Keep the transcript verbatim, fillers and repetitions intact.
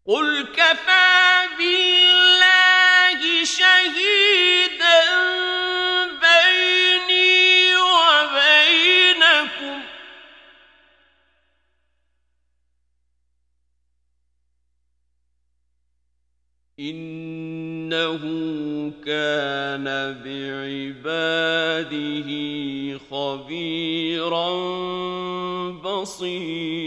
قل كفى بالله شهيدا بيني وبينكم إنه كان بعباده خبيرا بصيرا